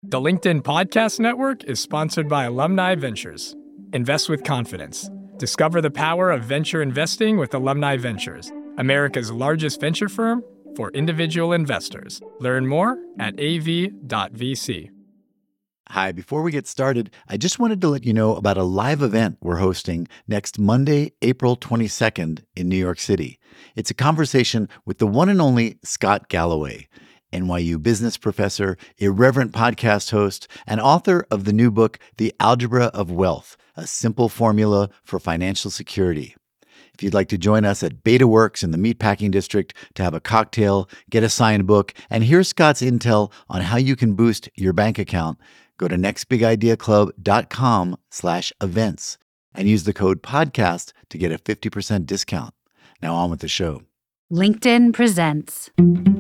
The LinkedIn Podcast Network is sponsored by Alumni Ventures. Invest with confidence. Discover the power of venture investing with Alumni Ventures, America's largest venture firm for individual investors. Learn more at av.vc. Hi, before we get started, I just wanted to let you know about a live event we're hosting next Monday, April 22nd in New York City. It's a conversation with the one and only Scott Galloway, NYU business professor, irreverent podcast host, and author of the new book, The Algebra of Wealth, a simple formula for financial security. If you'd like to join us at BetaWorks in the Meatpacking District to have a cocktail, get a signed book, and hear Scott's intel on how you can boost your bank account, go to nextbigideaclub.com/events and use the code podcast to get a 50% discount. Now on with the show. LinkedIn presents.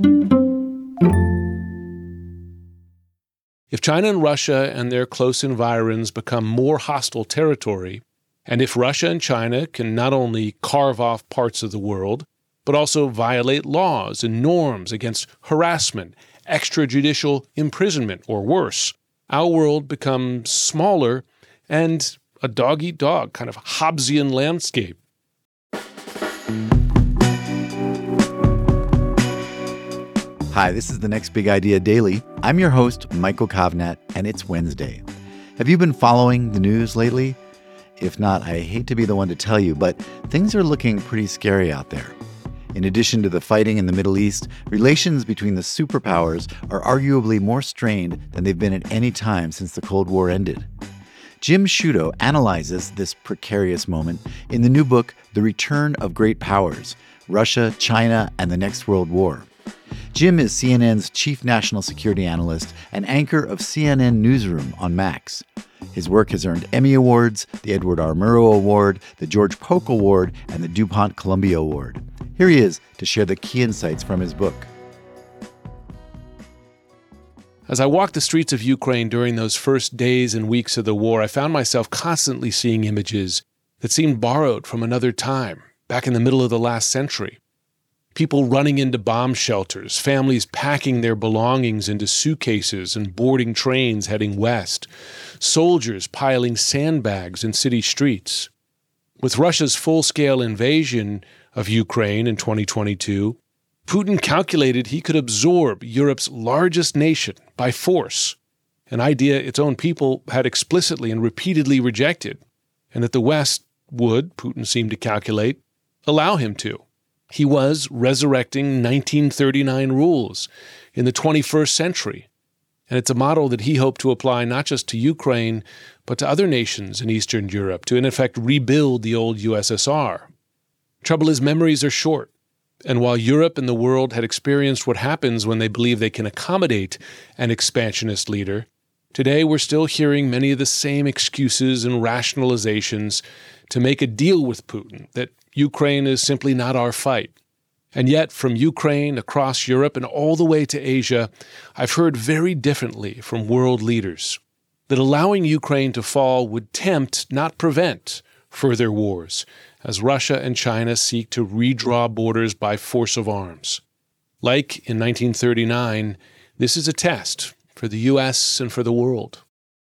If China and Russia and their close environs become more hostile territory, and if Russia and China can not only carve off parts of the world, but also violate laws and norms against harassment, extrajudicial imprisonment, or worse, our world becomes smaller and a dog-eat-dog kind of Hobbesian landscape. Hi, this is the Next Big Idea Daily. I'm your host, Michael Kovnat, and it's Wednesday. Have you been following the news lately? If not, I hate to be the one to tell you, but things are looking pretty scary out there. In addition to the fighting in the Middle East, relations between the superpowers are arguably more strained than they've been at any time since the Cold War ended. Jim Sciutto analyzes this precarious moment in the new book, The Return of Great Powers, Russia, China, and the Next World War. Jim is CNN's chief national security analyst and anchor of CNN Newsroom on Max. His work has earned Emmy Awards, the Edward R. Murrow Award, the George Polk Award, and the DuPont Columbia Award. Here he is to share the key insights from his book. As I walked the streets of Ukraine during those first days and weeks of the war, I found myself constantly seeing images that seemed borrowed from another time, back in the middle of the last century. People running into bomb shelters, families packing their belongings into suitcases and boarding trains heading west, soldiers piling sandbags in city streets. With Russia's full-scale invasion of Ukraine in 2022, Putin calculated he could absorb Europe's largest nation by force, an idea its own people had explicitly and repeatedly rejected, and that the West would, Putin seemed to calculate, allow him to. He was resurrecting 1939 rules in the 21st century, and it's a model that he hoped to apply not just to Ukraine, but to other nations in Eastern Europe to, in effect, rebuild the old USSR. Trouble is, memories are short, and while Europe and the world had experienced what happens when they believe they can accommodate an expansionist leader, today we're still hearing many of the same excuses and rationalizations to make a deal with Putin, that Ukraine is simply not our fight. And yet, from Ukraine across Europe and all the way to Asia, I've heard very differently from world leaders that allowing Ukraine to fall would tempt, not prevent, further wars, as Russia and China seek to redraw borders by force of arms. Like in 1939, this is a test for the U.S. and for the world.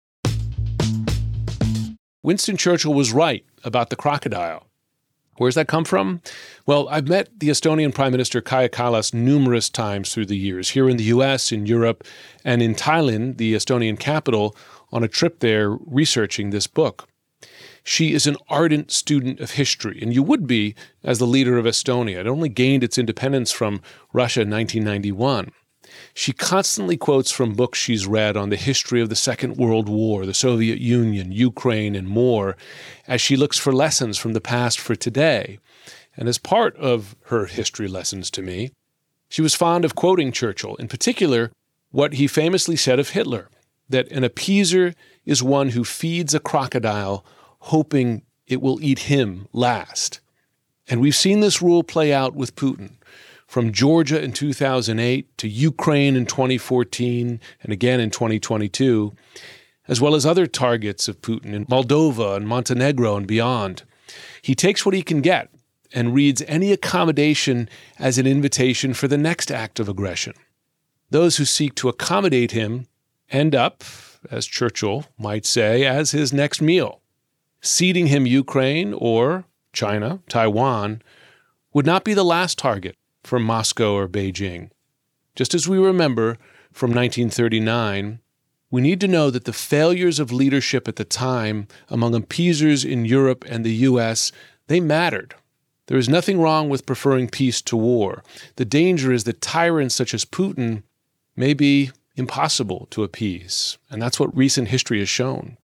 Winston Churchill was right about the crocodile. Where's that come from? Well, I've met the Estonian Prime Minister Kaja Kallas numerous times through the years, here in the U.S., in Europe, and in Tallinn, the Estonian capital, on a trip there researching this book. She is an ardent student of history, and you would be as the leader of Estonia. It only gained its independence from Russia in 1991. She constantly quotes from books she's read on the history of the Second World War, the Soviet Union, Ukraine, and more, as she looks for lessons from the past for today. And as part of her history lessons to me, she was fond of quoting Churchill, in particular, what he famously said of Hitler, that an appeaser is one who feeds a crocodile hoping it will eat him last. And we've seen this rule play out with Putin. From Georgia in 2008 to Ukraine in 2014 and again in 2022, as well as other targets of Putin in Moldova and Montenegro and beyond. He takes what he can get and reads any accommodation as an invitation for the next act of aggression. Those who seek to accommodate him end up, as Churchill might say, as his next meal. Ceding him Ukraine or China, Taiwan, would not be the last target for Moscow or Beijing. Just as we remember from 1939, we need to know that the failures of leadership at the time among appeasers in Europe and the U.S., they mattered. There is nothing wrong with preferring peace to war. The danger is that tyrants such as Putin may be impossible to appease, and that's what recent history has shown.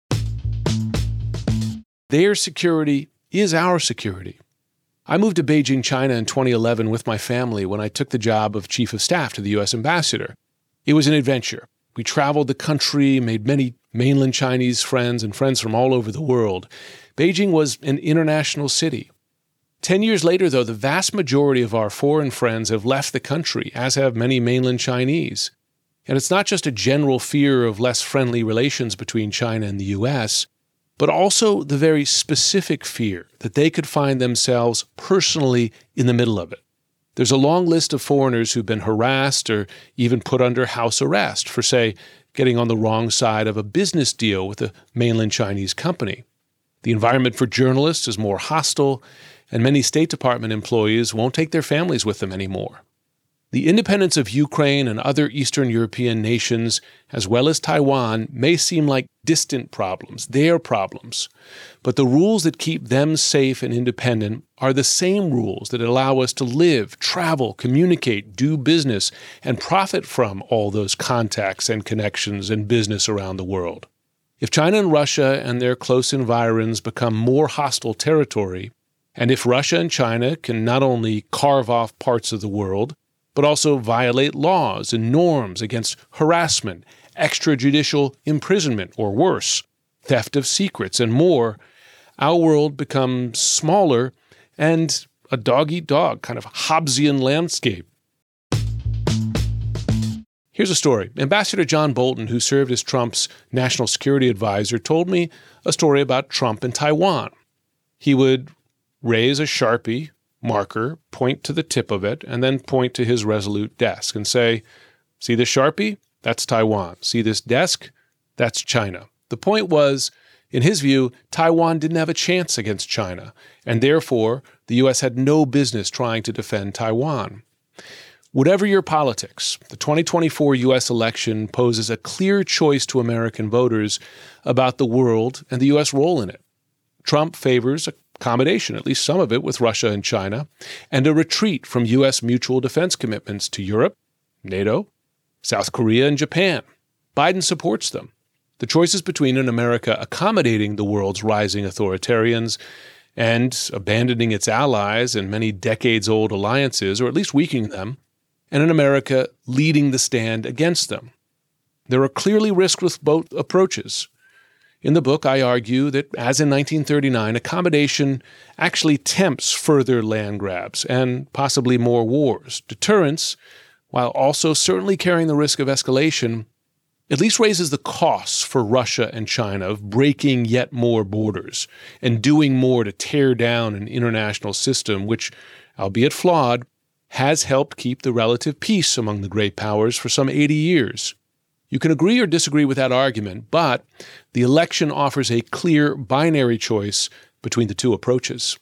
Their security is our security. I moved to Beijing, China in 2011 with my family when I took the job of Chief of Staff to the U.S. Ambassador. It was an adventure. We traveled the country, made many mainland Chinese friends and friends from all over the world. Beijing was an international city. 10 years later, though, the vast majority of our foreign friends have left the country, as have many mainland Chinese. And it's not just a general fear of less friendly relations between China and the U.S., but also the very specific fear that they could find themselves personally in the middle of it. There's a long list of foreigners who've been harassed or even put under house arrest for, say, getting on the wrong side of a business deal with a mainland Chinese company. The environment for journalists is more hostile, and many State Department employees won't take their families with them anymore. The independence of Ukraine and other Eastern European nations, as well as Taiwan, may seem like distant problems, their problems. But the rules that keep them safe and independent are the same rules that allow us to live, travel, communicate, do business, and profit from all those contacts and connections and business around the world. If China and Russia and their close environs become more hostile territory, and if Russia and China can not only carve off parts of the world, but also violate laws and norms against harassment, extrajudicial imprisonment, or worse, theft of secrets, and more, our world becomes smaller and a dog-eat-dog kind of Hobbesian landscape. Here's a story. Ambassador John Bolton, who served as Trump's national security advisor, told me a story about Trump and Taiwan. He would raise a Sharpie marker, point to the tip of it, and then point to his Resolute desk and say, "See this Sharpie? That's Taiwan. See this desk? That's China." The point was, in his view, Taiwan didn't have a chance against China, and therefore the U.S. had no business trying to defend Taiwan. Whatever your politics, the 2024 U.S. election poses a clear choice to American voters about the world and the U.S. role in it. Trump favors accommodation, at least some of it, with Russia and China, and a retreat from U.S. mutual defense commitments to Europe, NATO, South Korea, and Japan. Biden supports them. The choice is between an America accommodating the world's rising authoritarians and abandoning its allies and many decades-old alliances, or at least weakening them, and an America leading the stand against them. There are clearly risks with both approaches. In the book, I argue that, as in 1939, accommodation actually tempts further land grabs and possibly more wars. Deterrence, while also certainly carrying the risk of escalation, at least raises the costs for Russia and China of breaking yet more borders and doing more to tear down an international system which, albeit flawed, has helped keep the relative peace among the great powers for some 80 years. You can agree or disagree with that argument, but the election offers a clear binary choice between the two approaches.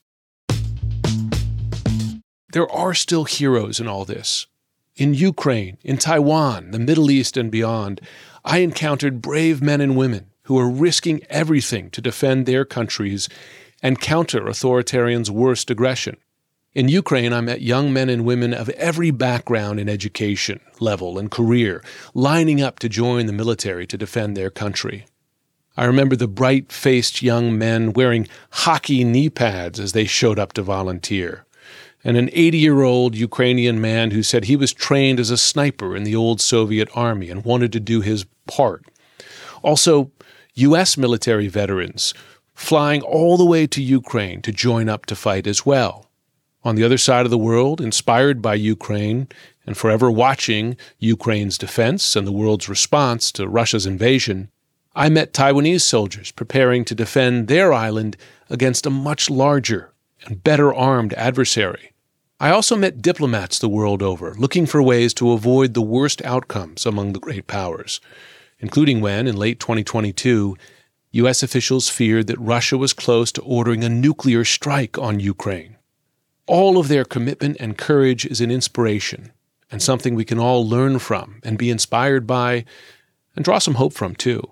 There are still heroes in all this. In Ukraine, in Taiwan, the Middle East, and beyond, I encountered brave men and women who are risking everything to defend their countries and counter authoritarians' worst aggression. In Ukraine, I met young men and women of every background and education, level, and career, lining up to join the military to defend their country. I remember the bright-faced young men wearing hockey knee pads as they showed up to volunteer, and an 80-year-old Ukrainian man who said he was trained as a sniper in the old Soviet army and wanted to do his part. Also, U.S. military veterans flying all the way to Ukraine to join up to fight as well. On the other side of the world, inspired by Ukraine and forever watching Ukraine's defense and the world's response to Russia's invasion, I met Taiwanese soldiers preparing to defend their island against a much larger and better armed adversary. I also met diplomats the world over, looking for ways to avoid the worst outcomes among the great powers. including when, in late 2022, U.S. officials feared that Russia was close to ordering a nuclear strike on Ukraine. All of their commitment and courage is an inspiration, and something we can all learn from and be inspired by, and draw some hope from, too.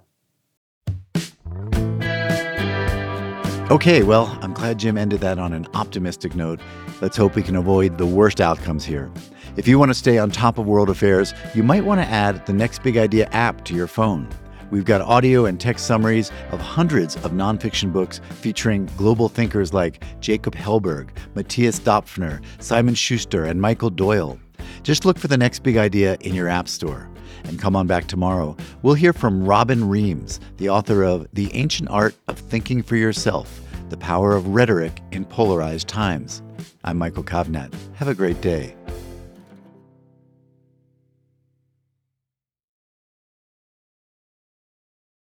Okay, well, I'm glad Jim ended that on an optimistic note. Let's hope we can avoid the worst outcomes here. If you want to stay on top of world affairs, you might want to add the Next Big Idea app to your phone. We've got audio and text summaries of hundreds of nonfiction books featuring global thinkers like Jacob Hellberg, Matthias Dopfner, Simon Schuster, and Michael Doyle. Just look for the Next Big Idea in your app store. And come on back tomorrow. We'll hear from Robin Reams, the author of The Ancient Art of Thinking for Yourself, The Power of Rhetoric in Polarized Times. I'm Michael Kovnat. Have a great day.